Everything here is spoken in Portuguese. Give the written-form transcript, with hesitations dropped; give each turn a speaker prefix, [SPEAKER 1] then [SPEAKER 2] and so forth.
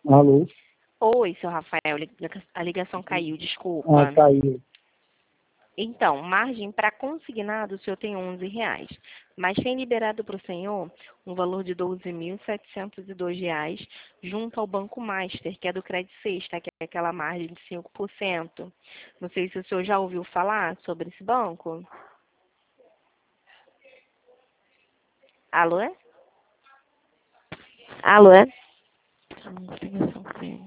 [SPEAKER 1] Alô?
[SPEAKER 2] Oi, seu Rafael, a ligação caiu, desculpa.
[SPEAKER 1] Caiu.
[SPEAKER 2] Então, margem para consignado, o senhor tem R$ 11, mas tem liberado para o senhor um valor de R$ 12.702 junto ao Banco Master, que é do Credit Sexta, que é aquela margem de 5%. Não sei se o senhor já ouviu falar sobre esse banco. Alô? Alô?